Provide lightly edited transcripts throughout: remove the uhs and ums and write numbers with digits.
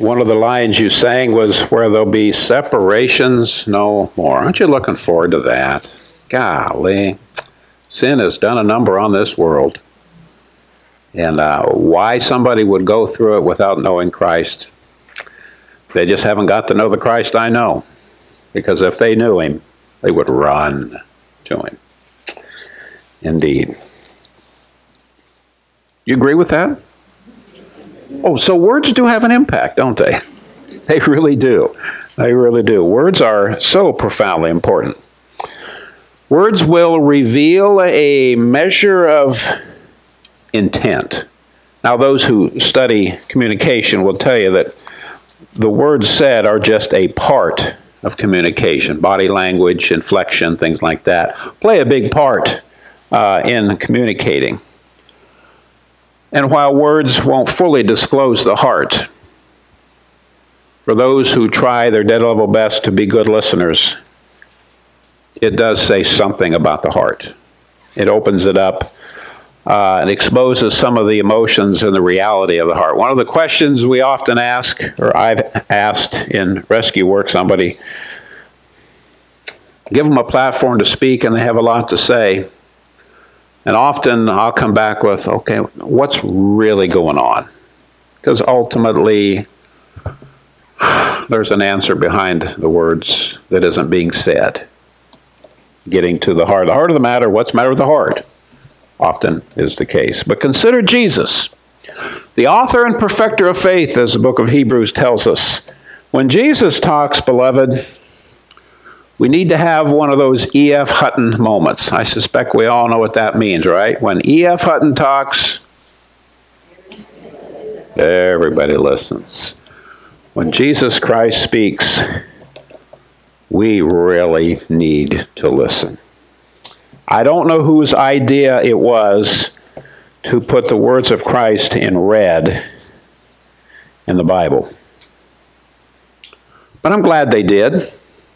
One of the lines you sang was, where there'll be separations no more. Aren't you looking forward to that? Golly, sin has done a number on this world. And why somebody would go through it without knowing Christ, they just haven't got to know the Christ I know. Because if they knew him, they would run to him. Indeed. You agree with that? Oh, so words do have an impact, don't they? They really do. They really do. Words are so profoundly important. Words will reveal a measure of intent. Now, those who study communication will tell you that the words said are just a part of communication. Body language, inflection, things like that play a big part in communicating. And while words won't fully disclose the heart, for those who try their dead level best to be good listeners, it does say something about the heart. It opens it up and exposes some of the emotions and the reality of the heart. One of the questions we often ask, or I've asked in rescue work, somebody, give them a platform to speak and they have a lot to say. And often I'll come back with, okay, what's really going on? Because ultimately, there's an answer behind the words that isn't being said. Getting to the heart of the matter, what's the matter with the heart? Often is the case. But consider Jesus, the author and perfecter of faith, as the book of Hebrews tells us. When Jesus talks, beloved, we need to have one of those E.F. Hutton moments. I suspect we all know what that means, right? When E.F. Hutton talks, everybody listens. When Jesus Christ speaks, we really need to listen. I don't know whose idea it was to put the words of Christ in red in the Bible. But I'm glad they did.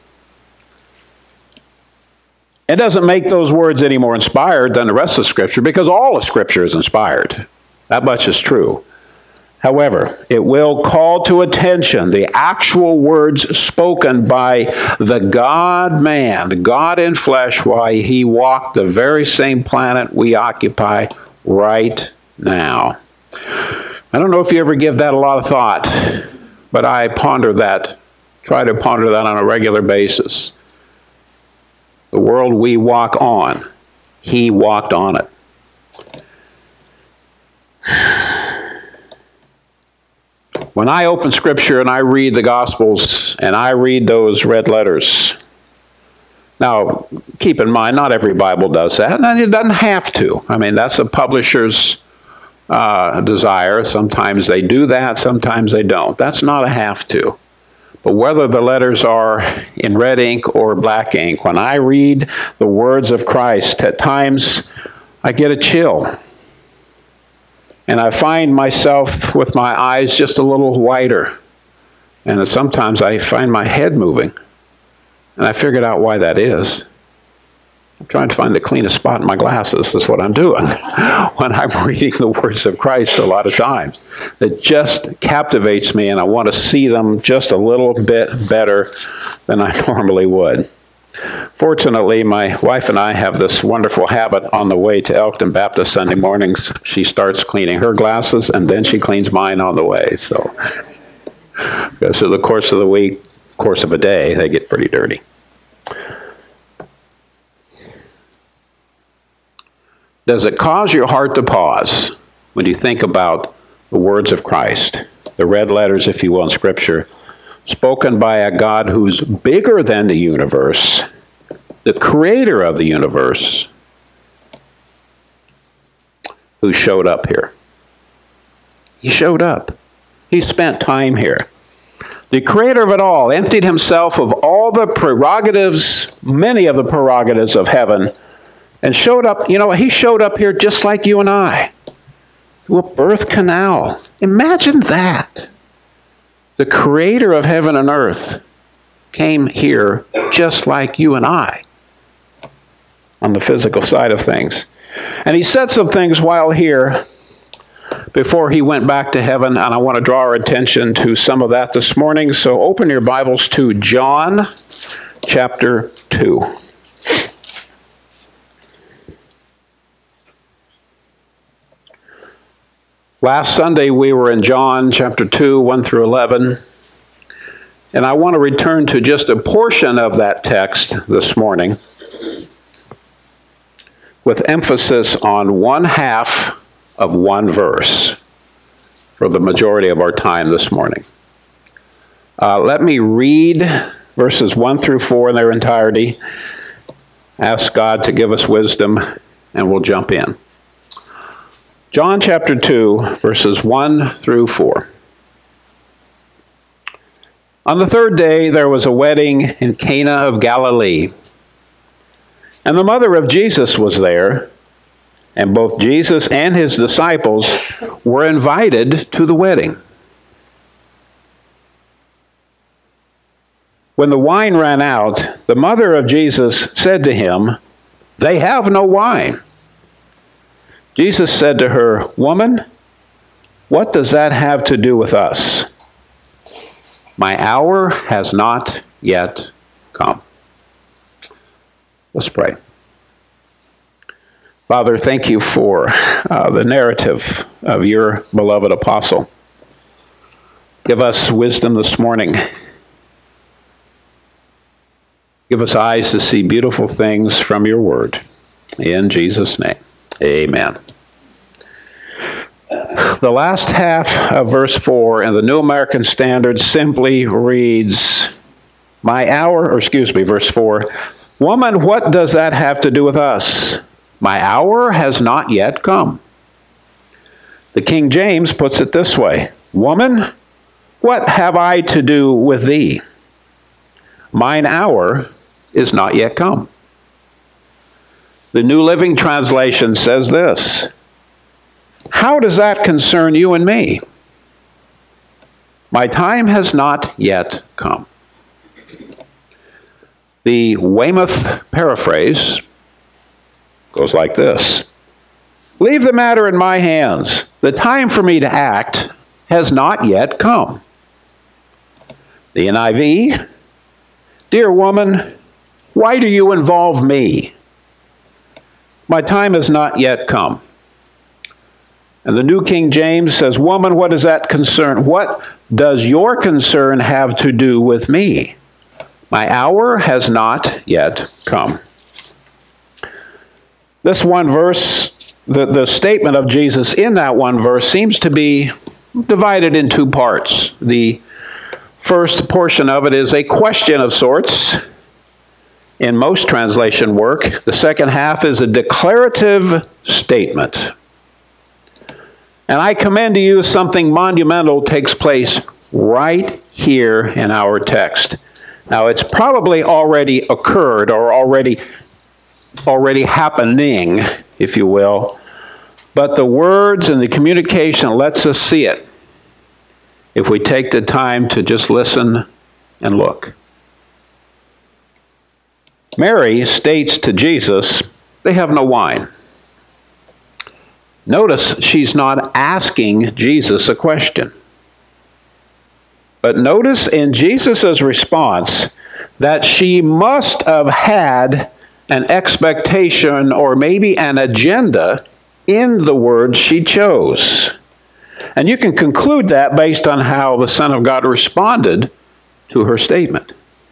It doesn't make those words any more inspired than the rest of Scripture, because all of Scripture is inspired. That much is true. However, it will call to attention the actual words spoken by the God-man, God in flesh, while he walked the very same planet we occupy right now. I don't know if you ever give that a lot of thought, but I ponder that, try to ponder that on a regular basis. The world we walk on, he walked on it. When I open Scripture and I read the Gospels and I read those red letters, now keep in mind, not every Bible does that, and it doesn't have to. I mean, that's a publisher's desire. Sometimes they do that, sometimes they don't. That's not a have to. But whether the letters are in red ink or black ink, when I read the words of Christ, at times I get a chill. And I find myself with my eyes just a little wider. And sometimes I find my head moving. And I figured out why that is. I'm trying to find the cleanest spot in my glasses. That's what I'm doing when I'm reading the words of Christ a lot of times. It just captivates me, and I want to see them just a little bit better than I normally would. Fortunately, my wife and I have this wonderful habit on the way to Elkton Baptist Sunday mornings. She starts cleaning her glasses, and then she cleans mine on the way. So through the course of the week, course of a day, they get pretty dirty. Does it cause your heart to pause when you think about the words of Christ, the red letters, if you will, in Scripture, spoken by a God who's bigger than the universe, the creator of the universe, who showed up here? He showed up. He spent time here. The creator of it all emptied himself of all the prerogatives, many of the prerogatives of heaven, and showed up. You know, he showed up here just like you and I, through a birth canal. Imagine that. The creator of heaven and earth came here just like you and I on the physical side of things. And he said some things while here before he went back to heaven, and I want to draw our attention to some of that this morning. So open your Bibles to John chapter 2. Last Sunday we were in John chapter 2, 1 through 11. And I want to return to just a portion of that text this morning with emphasis on one half of one verse for the majority of our time this morning. Let me read verses 1 through 4 in their entirety. Ask God to give us wisdom, and we'll jump in. John chapter 2, verses 1 through 4. On the third day there was a wedding in Cana of Galilee, and the mother of Jesus was there, and both Jesus and his disciples were invited to the wedding. When the wine ran out, the mother of Jesus said to him, "They have no wine." Jesus said to her, "Woman, what does that have to do with us? My hour has not yet come." Let's pray. Father, thank you for the narrative of your beloved apostle. Give us wisdom this morning. Give us eyes to see beautiful things from your word. In Jesus' name, amen. The last half of verse 4 in the New American Standard simply reads, verse 4, "Woman, what does that have to do with us? My hour has not yet come." The King James puts it this way, "Woman, what have I to do with thee? Mine hour is not yet come." The New Living Translation says this, "How does that concern you and me? My time has not yet come." The Weymouth paraphrase goes like this, "Leave the matter in my hands. The time for me to act has not yet come." The NIV, "Dear woman, why do you involve me? My time has not yet come." And the New King James says, "Woman, what does that concern? What does your concern have to do with me? My hour has not yet come." This one verse, the statement of Jesus in that one verse seems to be divided in two parts. The first portion of it is a question of sorts in most translation work. The second half is a declarative statement. And I commend to you something monumental takes place right here in our text. Now, it's probably already occurred or already happening, if you will, but the words and the communication lets us see it if we take the time to just listen and look. Mary states to Jesus, "They have no wine." Notice she's not asking Jesus a question. But notice in Jesus' response that she must have had an expectation or maybe an agenda in the words she chose. And you can conclude that based on how the Son of God responded to her statement.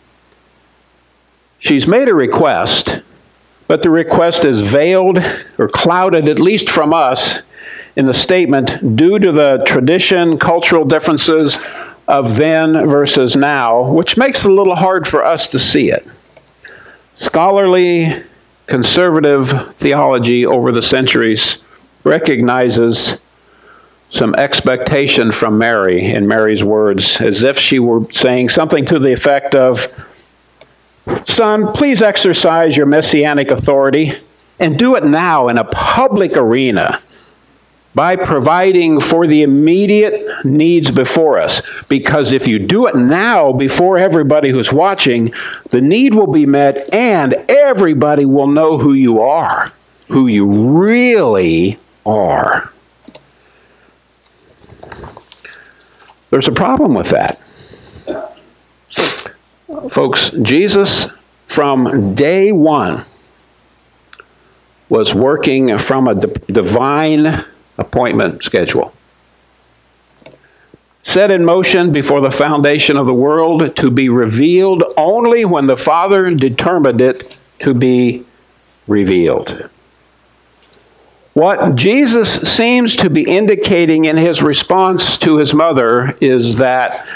She's made a request, but the request is veiled or clouded, at least from us, in the statement due to the tradition, cultural differences of then versus now, which makes it a little hard for us to see it. Scholarly, conservative theology over the centuries recognizes some expectation from Mary in Mary's words, as if she were saying something to the effect of, "Son, please exercise your messianic authority and do it now in a public arena by providing for the immediate needs before us. Because if you do it now before everybody who's watching, the need will be met and everybody will know who you are, who you really are." There's a problem with that. Folks, Jesus from day one was working from a divine appointment schedule, set in motion before the foundation of the world to be revealed only when the Father determined it to be revealed. What Jesus seems to be indicating in his response to his mother is that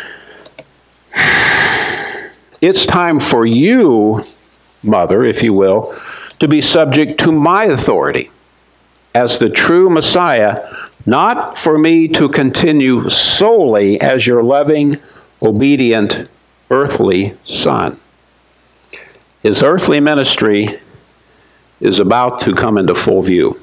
it's time for you, mother, if you will, to be subject to my authority as the true Messiah, not for me to continue solely as your loving, obedient, earthly son. His earthly ministry is about to come into full view.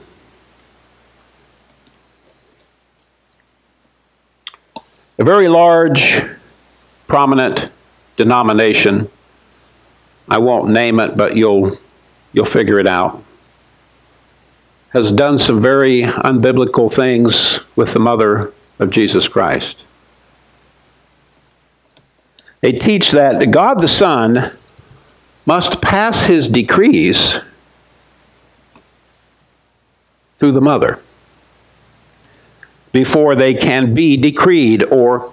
A very large, prominent denomination, I won't name it, but you'll figure it out, has done some very unbiblical things with the mother of Jesus Christ. They teach that God the Son must pass his decrees through the mother before they can be decreed or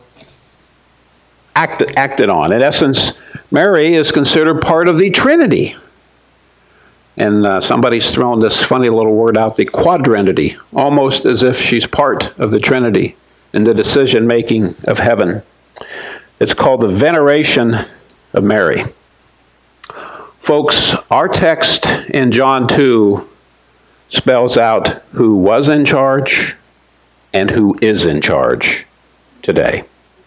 acted on. In essence, Mary is considered part of the Trinity. And somebody's thrown this funny little word out, the quadrinity, almost as if she's part of the Trinity in the decision-making of heaven. It's called the veneration of Mary. Folks, our text in John 2 spells out who was in charge and who is in charge today.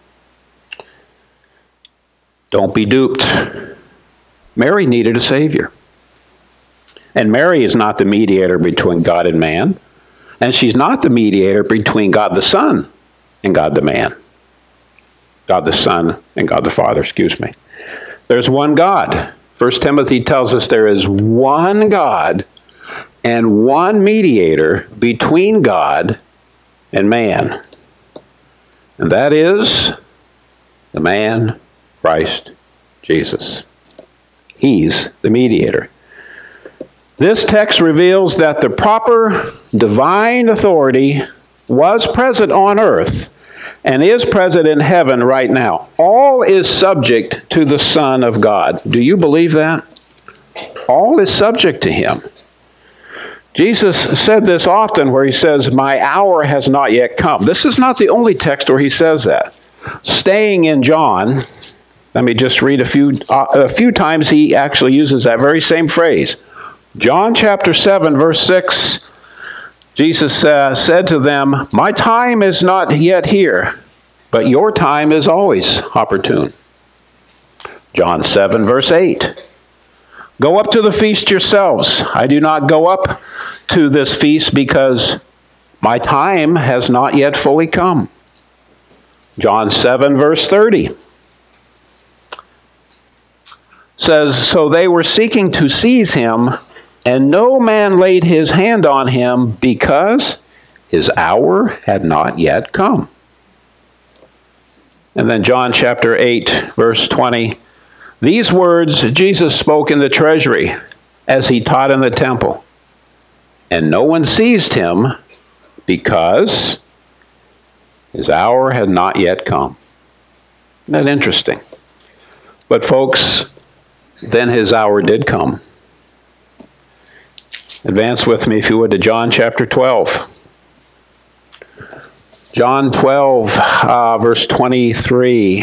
Don't be duped. Mary needed a Savior. And Mary is not the mediator between God and man. And she's not the mediator between God the Son and God the man. God the Son and God the Father, excuse me. There's one God. 1 Timothy tells us there is one God and one mediator between God and man. And that is the man, Christ Jesus. He's the mediator. This text reveals that the proper divine authority was present on earth and is present in heaven right now. All is subject to the Son of God. Do you believe that? All is subject to him. Jesus said this often where he says, "My hour has not yet come." This is not the only text where he says that. Staying in John, let me just read a few times he actually uses that very same phrase. John chapter 7, verse 6, Jesus said to them, "My time is not yet here, but your time is always opportune." John 7, verse 8, "Go up to the feast yourselves. I do not go up to this feast because my time has not yet fully come." John 7, verse 30 says, "So they were seeking to seize him, and no man laid his hand on him because his hour had not yet come." And then John chapter 8, verse 20, "These words Jesus spoke in the treasury as he taught in the temple, and no one seized him because his hour had not yet come." Isn't that interesting? But folks, then his hour did come. Advance with me, if you would, to John chapter 12. John 12, verse 23.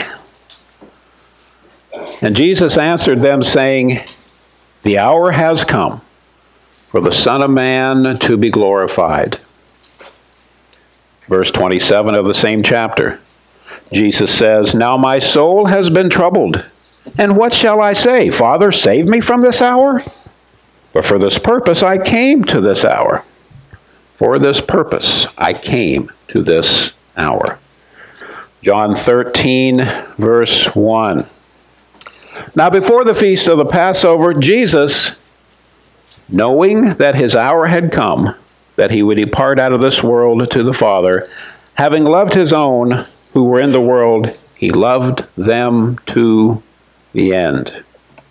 "And Jesus answered them, saying, The hour has come for the Son of Man to be glorified." Verse 27 of the same chapter. Jesus says, "Now my soul has been troubled, and what shall I say? Father, save me from this hour? But for this purpose I came to this hour." For this purpose I came to this hour. John 13, verse 1. "Now before the feast of the Passover, Jesus, knowing that his hour had come, that he would depart out of this world to the Father, having loved his own who were in the world, he loved them to the end.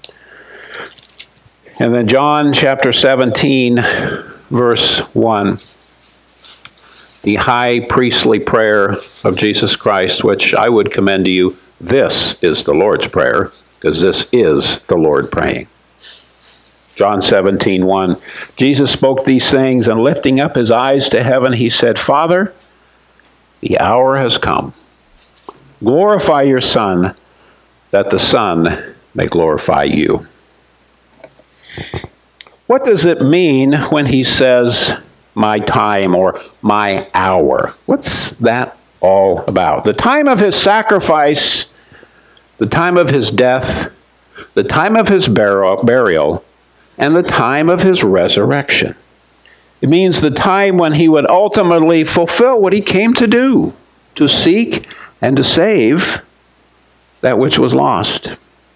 And then John chapter 17, verse 1, the high priestly prayer of Jesus Christ, which I would commend to you. This is the Lord's Prayer, because this is the Lord praying. John 17:1. Jesus spoke these things, and lifting up his eyes to heaven, he said, Father, the hour has come. Glorify your Son, that the Son may glorify you. What does it mean when he says, my time or my hour? What's that all about? The time of his sacrifice, the time of his death, the time of his burial, and the time of his resurrection. It means the time when he would ultimately fulfill what he came to do, to seek and to save that which was lost.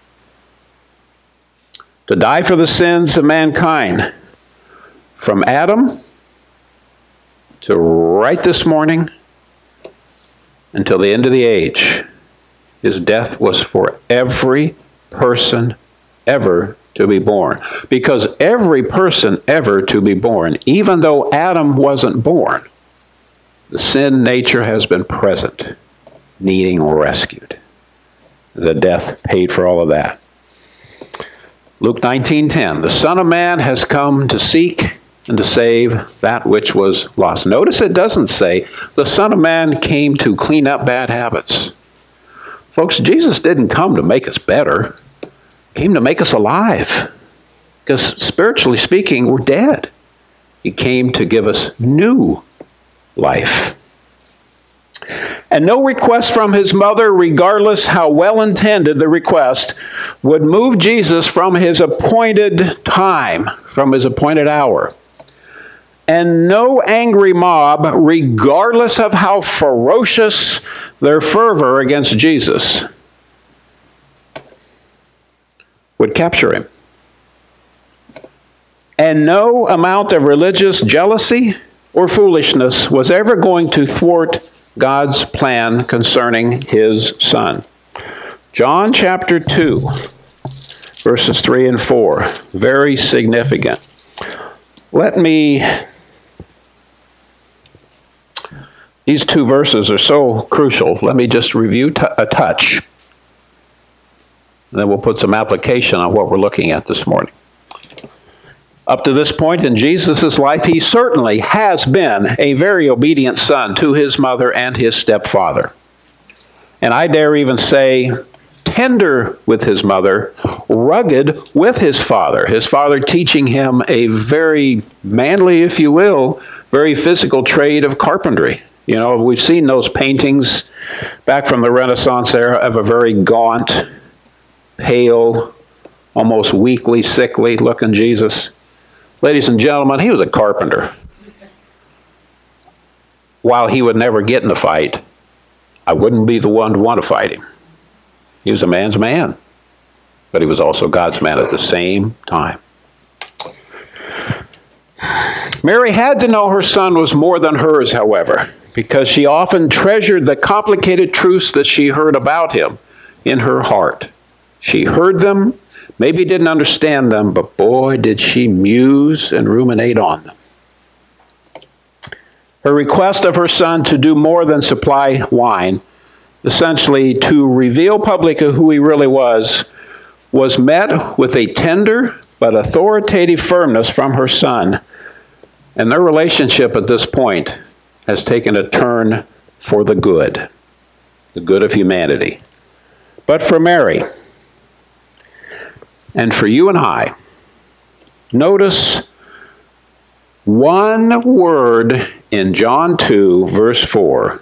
To die for the sins of mankind, from Adam to right this morning until the end of the age. His death was for every person ever to be born. Because every person ever to be born, even though Adam wasn't born, the sin nature has been present, needing rescued. The death paid for all of that. Luke 19:10, the Son of Man has come to seek and to save that which was lost. Notice it doesn't say the Son of Man came to clean up bad habits. Folks, Jesus didn't come to make us better. He came to make us alive. Because spiritually speaking, we're dead. He came to give us new life. And no request from his mother, regardless how well-intended the request, would move Jesus from his appointed time, from his appointed hour. And no angry mob, regardless of how ferocious their fervor against Jesus, would capture him. And no amount of religious jealousy or foolishness was ever going to thwart God's plan concerning his Son. John chapter 2, verses 3 and 4, very significant. These two verses are so crucial. Let me just review a touch. And then we'll put some application on what we're looking at this morning. Up to this point in Jesus' life, he certainly has been a very obedient son to his mother and his stepfather. And I dare even say, tender with his mother, rugged with his father teaching him a very manly, if you will, very physical trade of carpentry. You know, we've seen those paintings back from the Renaissance era of a very gaunt, pale, almost weakly, sickly looking Jesus. Ladies and gentlemen, he was a carpenter. While he would never get in a fight, I wouldn't be the one to want to fight him. He was a man's man, but he was also God's man at the same time. Mary had to know her son was more than hers, however, because she often treasured the complicated truths that she heard about him in her heart. She heard them, maybe didn't understand them, but boy, did she muse and ruminate on them. Her request of her son to do more than supply wine, essentially to reveal publicly who he really was met with a tender but authoritative firmness from her son. And their relationship at this point has taken a turn for the good of humanity. But for Mary, and for you and I, notice one word in John 2, verse 4,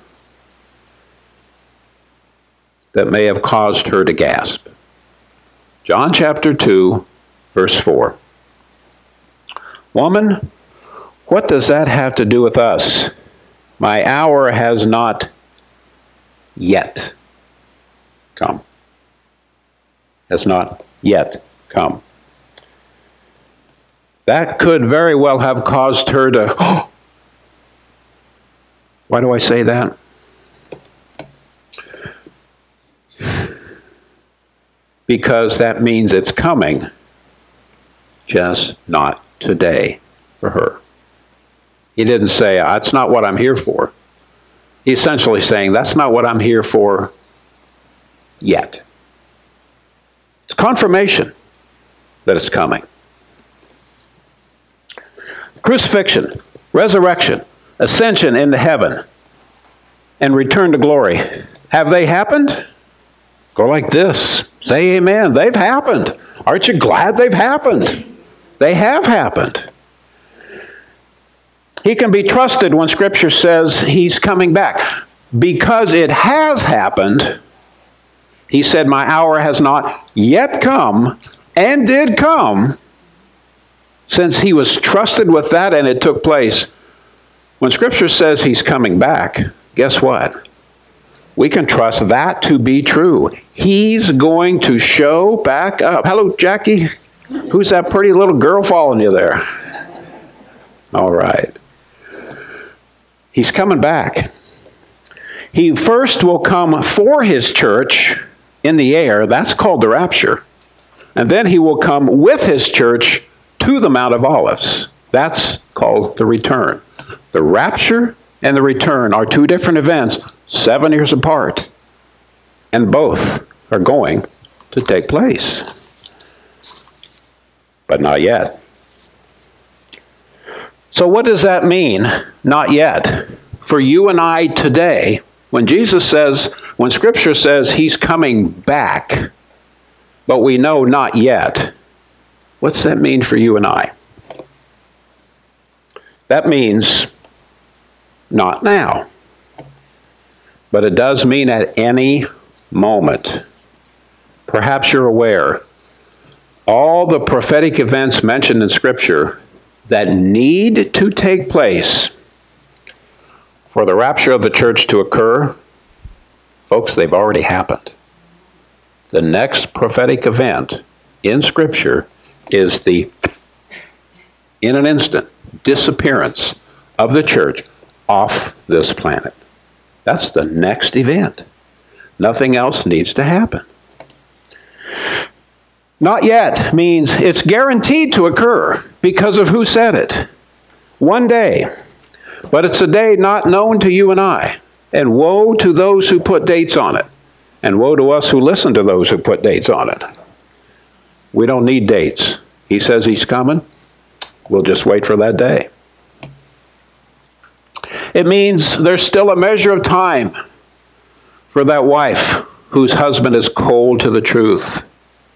that may have caused her to gasp. John chapter 2, verse 4. Woman, what does that have to do with us? My hour has not yet come. Has not yet come. That could very well have caused her to, why do I say that? because that means it's coming, just not today for her. He didn't say, that's not what I'm here for. He's essentially saying, that's not what I'm here for yet. It's confirmation that it's coming. Crucifixion, resurrection, ascension into heaven, and return to glory. Have they happened? Go like this. Say amen. They've happened. Aren't you glad they've happened? They have happened. He can be trusted when Scripture says he's coming back. Because it has happened, he said, my hour has not yet come, and did come. Since he was trusted with that and it took place, when Scripture says he's coming back, guess what? We can trust that to be true. He's going to show back up. Hello, Jackie. Who's that pretty little girl following you there? All right. He's coming back. He first will come for his church in the air. That's called the rapture. And then he will come with his church to the Mount of Olives. That's called the return. The rapture and the return are two different events, 7 years apart. And both are going to take place. But not yet. So what does that mean, not yet? For you and I today, when Jesus says, when Scripture says he's coming back, but we know not yet, what's that mean for you and I? That means not now. But it does mean at any moment. Perhaps you're aware, all the prophetic events mentioned in Scripture that need to take place for the rapture of the church to occur, folks, they've already happened. The next prophetic event in Scripture is the, in an instant, disappearance of the church off this planet. That's the next event. Nothing else needs to happen. Not yet means it's guaranteed to occur because of who said it. One day. But it's a day not known to you and I. And woe to those who put dates on it. And woe to us who listen to those who put dates on it. We don't need dates. He says he's coming. We'll just wait for that day. It means there's still a measure of time for that wife whose husband is cold to the truth.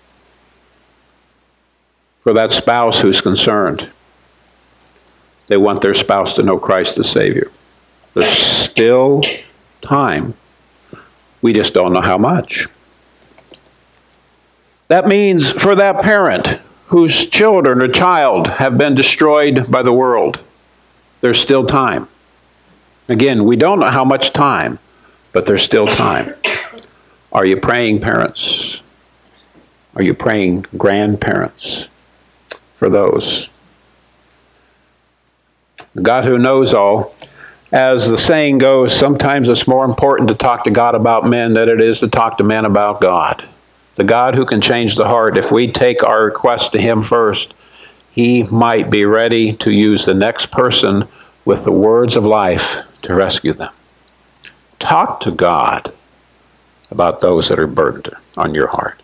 For that spouse who's concerned. They want their spouse to know Christ as Savior. There's still time. We just don't know how much. That means for that parent whose children or child have been destroyed by the world, there's still time. Again, we don't know how much time, but there's still time. Are you praying, parents? Are you praying, grandparents, for those? God who knows all, as the saying goes, sometimes it's more important to talk to God about men than it is to talk to men about God. The God who can change the heart, if we take our request to him first, he might be ready to use the next person with the words of life to rescue them. Talk to God about those that are burdened on your heart.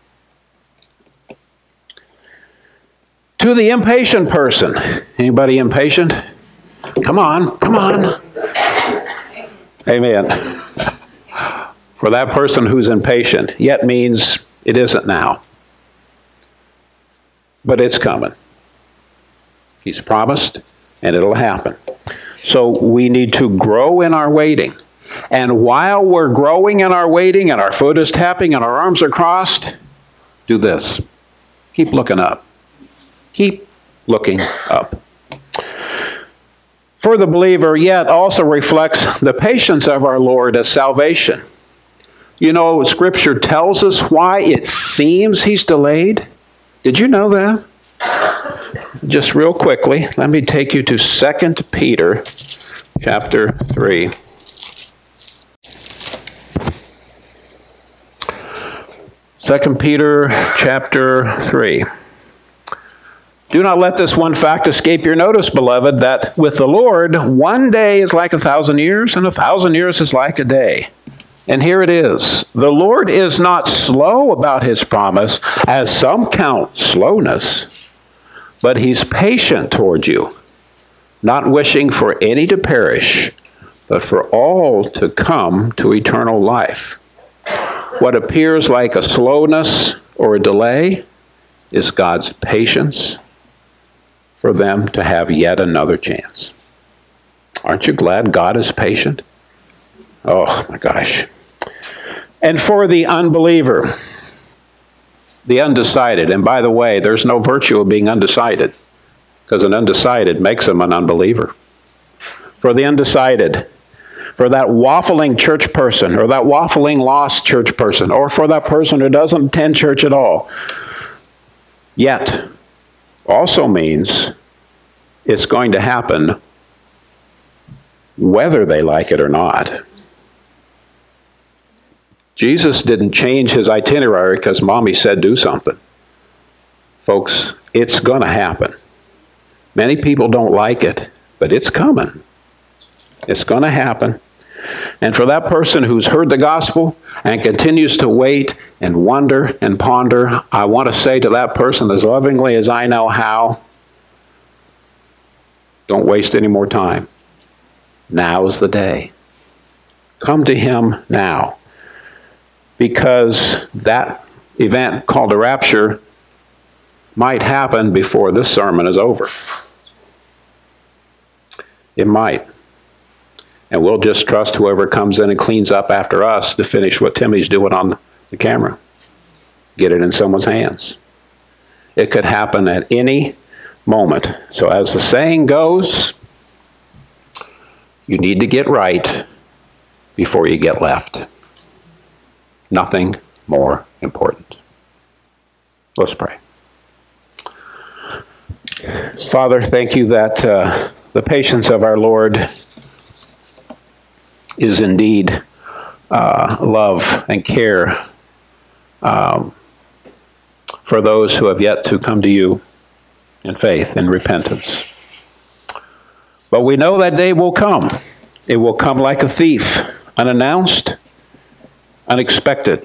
To the impatient person. Anybody impatient? Come on, come on. Amen. For that person who's impatient, yet means it isn't now. But it's coming. He's promised, and it'll happen. So we need to grow in our waiting. And while we're growing in our waiting, and our foot is tapping, and our arms are crossed, do this. Keep looking up. Keep looking up. For the believer, yet also reflects the patience of our Lord as salvation. You know, Scripture tells us why it seems he's delayed. Did you know that? Just real quickly, let me take you to 2 Peter chapter 3. 2 Peter chapter 3. Do not let this one fact escape your notice, beloved, that with the Lord, one day is like 1,000 years, and 1,000 years is like a day. And here it is. The Lord is not slow about his promise, as some count slowness, but he's patient toward you, not wishing for any to perish, but for all to come to eternal life. What appears like a slowness or a delay is God's patience for them to have yet another chance. Aren't you glad God is patient? Oh my gosh. And for the unbeliever, the undecided, and by the way, there's no virtue of being undecided, because an undecided makes him an unbeliever. For the undecided, for that waffling church person, or that waffling lost church person, or for that person who doesn't attend church at all, yet also means it's going to happen whether they like it or not. Jesus didn't change his itinerary because mommy said do something. Folks, it's going to happen. Many people don't like it, but it's coming. It's going to happen. And for that person who's heard the gospel and continues to wait and wonder and ponder, I want to say to that person as lovingly as I know how, don't waste any more time. Now is the day. Come to him now. Because that event called a rapture might happen before this sermon is over. It might. And we'll just trust whoever comes in and cleans up after us to finish what Timmy's doing on the camera. Get it in someone's hands. It could happen at any moment. So as the saying goes, you need to get right before you get left. Nothing more important. Let's pray. Father, thank you that the patience of our Lord is indeed love and care for those who have yet to come to you in faith and repentance. But we know that day will come. It will come like a thief, unannounced, unexpected.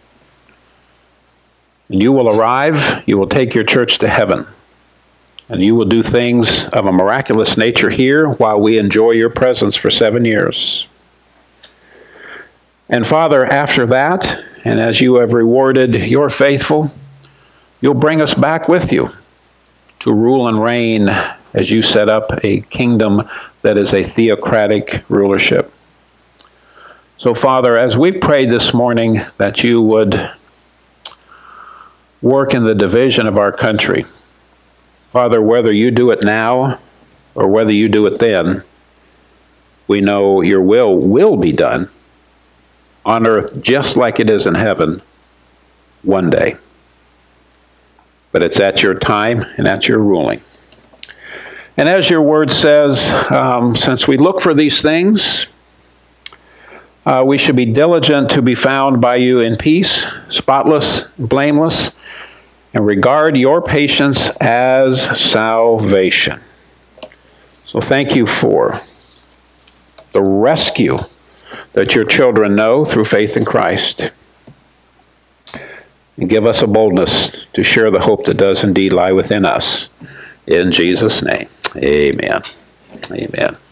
And you will arrive, you will take your church to heaven, and you will do things of a miraculous nature here while we enjoy your presence for 7 years. And Father, after that, and as you have rewarded your faithful, you'll bring us back with you to rule and reign as you set up a kingdom that is a theocratic rulership. So, Father, as we've prayed this morning that you would work in the division of our country, Father, whether you do it now or whether you do it then, we know your will be done on earth just like it is in heaven one day. But it's at your time and at your ruling. And as your word says, since we look for these things, we should be diligent to be found by you in peace, spotless, blameless, and regard your patience as salvation. So thank you for the rescue that your children know through faith in Christ. And give us a boldness to share the hope that does indeed lie within us. In Jesus' name, amen. Amen.